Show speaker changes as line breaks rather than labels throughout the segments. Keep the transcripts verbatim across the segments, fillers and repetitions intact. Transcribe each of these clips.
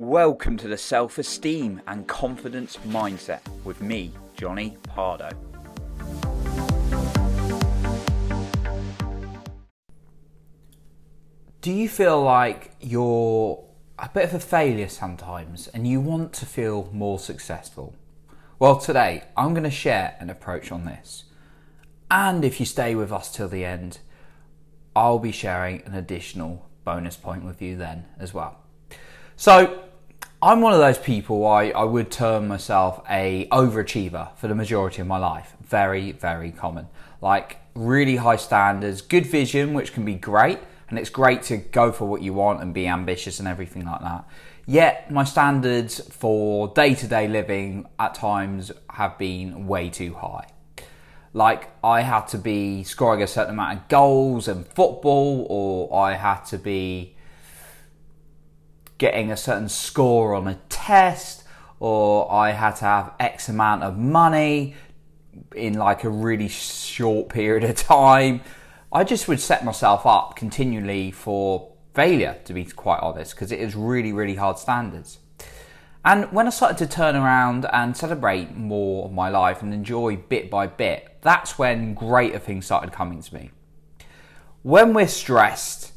Welcome to the Self-Esteem and Confidence Mindset with me, Johnny Pardo. Do you feel like you're a bit of a failure sometimes and you want to feel more successful? Well, today I'm going to share an approach on this. And if you stay with us till the end, I'll be sharing an additional bonus point with you then as well. So, I'm one of those people, I, I would term myself a overachiever for the majority of my life. Very, very common. Like really high standards, good vision, which can be great. And it's great to go for what you want and be ambitious and everything like that. Yet my standards for day-to-day living at times have been way too high. Like I had to be scoring a certain amount of goals in football, or I had to be getting a certain score on a test, or I had to have X amount of money in like a really short period of time. I just would set myself up continually for failure, to be quite honest, because it is really, really hard standards. And when I started to turn around and celebrate more of my life and enjoy bit by bit, that's when greater things started coming to me. When we're stressed,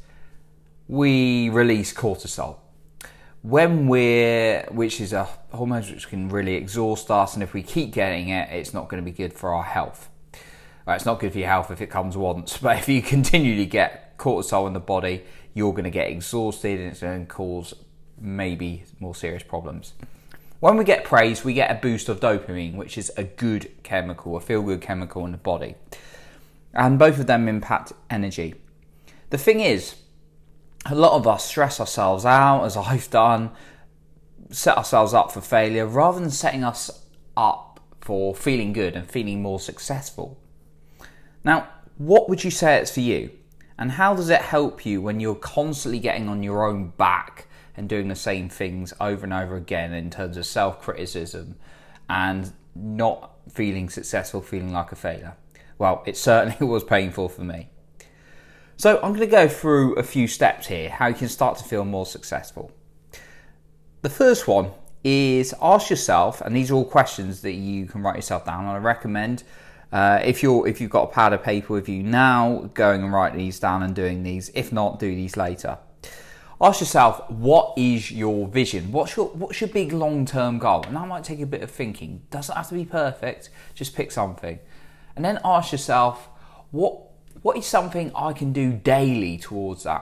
we release cortisol. When we're, which is a hormone which can really exhaust us, and if we keep getting it, it's not going to be good for our health. Well, it's not good for your health if it comes once, but if you continually get cortisol in the body, you're going to get exhausted and it's going to cause maybe more serious problems. When we get praise, we get a boost of dopamine, which is a good chemical, a feel-good chemical in the body. And both of them impact energy. The thing is, a lot of us stress ourselves out, as I've done, set ourselves up for failure, rather than setting us up for feeling good and feeling more successful. Now, what would you say it's for you? And how does it help you when you're constantly getting on your own back and doing the same things over and over again in terms of self-criticism and not feeling successful, feeling like a failure? Well, it certainly was painful for me. So I'm going to go through a few steps here, how you can start to feel more successful. The first one is ask yourself, and these are all questions that you can write yourself down, and I recommend Uh, if you're if you've got a pad of paper with you now, going and write these down and doing these. If not, do these later. Ask yourself, what is your vision? What's your what's your big long-term goal? And that might take a bit of thinking. Doesn't have to be perfect. Just pick something, and then ask yourself, what what is something I can do daily towards that?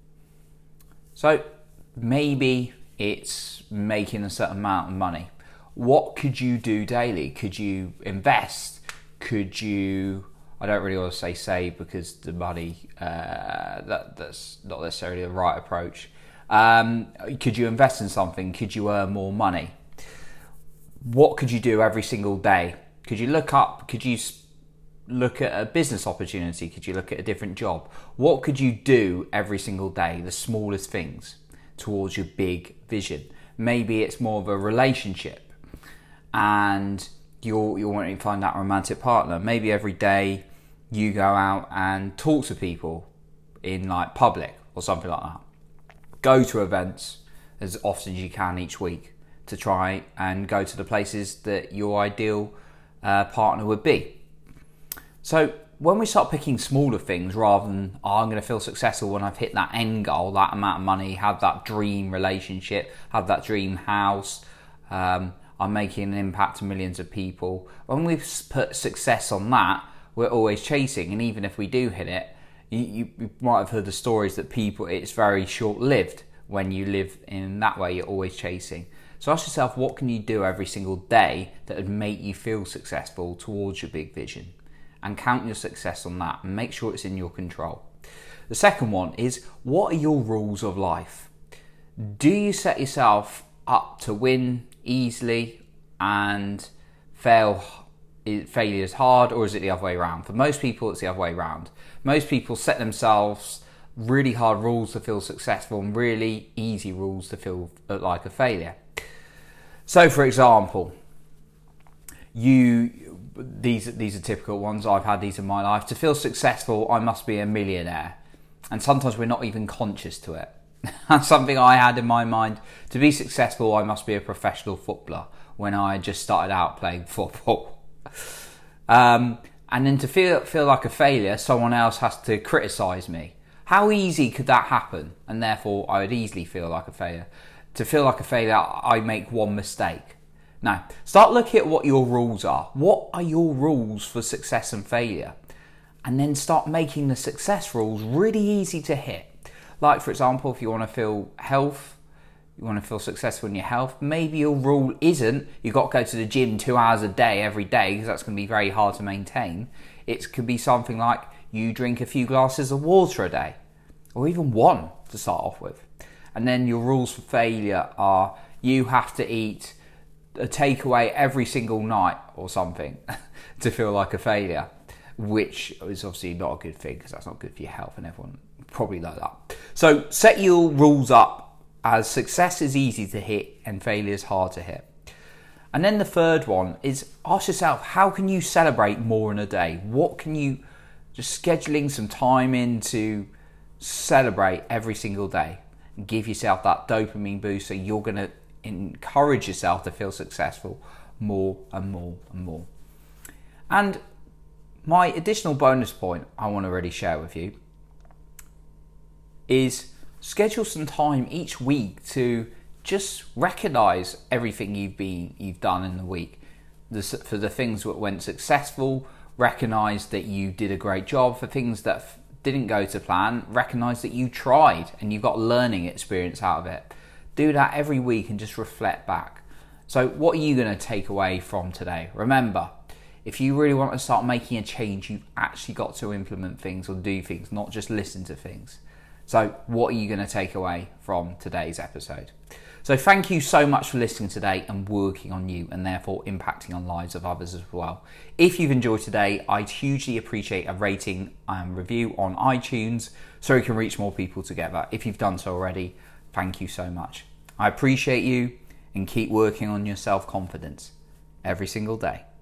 So maybe it's making a certain amount of money. What could you do daily? Could you invest? Could you, I don't really want to say save because the money, uh, that that's not necessarily the right approach. Um, could you invest in something? Could you earn more money? What could you do every single day? Could you look up, could you look at a business opportunity? Could you look at a different job? What could you do every single day, the smallest things, towards your big vision? Maybe it's more of a relationship and You're, you're wanting to find that romantic partner. Maybe every day you go out and talk to people in like public or something like that. Go to events as often as you can each week to try and go to the places that your ideal uh, partner would be. So when we start picking smaller things rather than, oh, I'm going to feel successful when I've hit that end goal, that amount of money, have that dream relationship, have that dream house, um, I'm making an impact to millions of people. When we've put success on that, we're always chasing. And even if we do hit it, you, you, you might have heard the stories that people, it's very short-lived when you live in that way, you're always chasing. So ask yourself, what can you do every single day that would make you feel successful towards your big vision? And count your success on that and make sure it's in your control. The second one is, what are your rules of life? Do you set yourself up to win easily and fail failure is hard, or is it the other way around? For most people, it's the other way around. Most people set themselves really hard rules to feel successful and really easy rules to feel like a failure. So for example, you these these are typical ones. I've had these in my life. To feel successful, I must be a millionaire. And sometimes we're not even conscious to it. That's something I had in my mind. To be successful, I must be a professional footballer when I just started out playing football. Um, and then to feel feel like a failure, someone else has to criticise me. How easy could that happen? And therefore, I would easily feel like a failure. To feel like a failure, I make one mistake. Now, start looking at what your rules are. What are your rules for success and failure? And then start making the success rules really easy to hit. Like, for example, if you want to feel health, you want to feel successful in your health, maybe your rule isn't you've got to go to the gym two hours a day every day, because that's going to be very hard to maintain. It could be something like you drink a few glasses of water a day, or even one to start off with. And then your rules for failure are you have to eat a takeaway every single night or something to feel like a failure, which is obviously not a good thing because that's not good for your health, and everyone probably knows that. So set your rules up as success is easy to hit and failure is hard to hit. And then the third one is ask yourself, how can you celebrate more in a day? What can you, just scheduling some time in to celebrate every single day and give yourself that dopamine boost, so you're going to encourage yourself to feel successful more and more and more. And my additional bonus point I want to really share with you is schedule some time each week to just recognize everything you've been you've done in the week. The, for the things that went successful, recognize that you did a great job. For things that f- didn't go to plan, recognize that you tried and you got learning experience out of it. Do that every week and just reflect back. So what are you going to take away from today? Remember, if you really want to start making a change, you've actually got to implement things or do things, not just listen to things. So what are you going to take away from today's episode? So thank you so much for listening today and working on you, and therefore impacting on lives of others as well. If you've enjoyed today, I'd hugely appreciate a rating and review on iTunes so we can reach more people together. If you've done so already, thank you so much. I appreciate you, and keep working on your self-confidence every single day.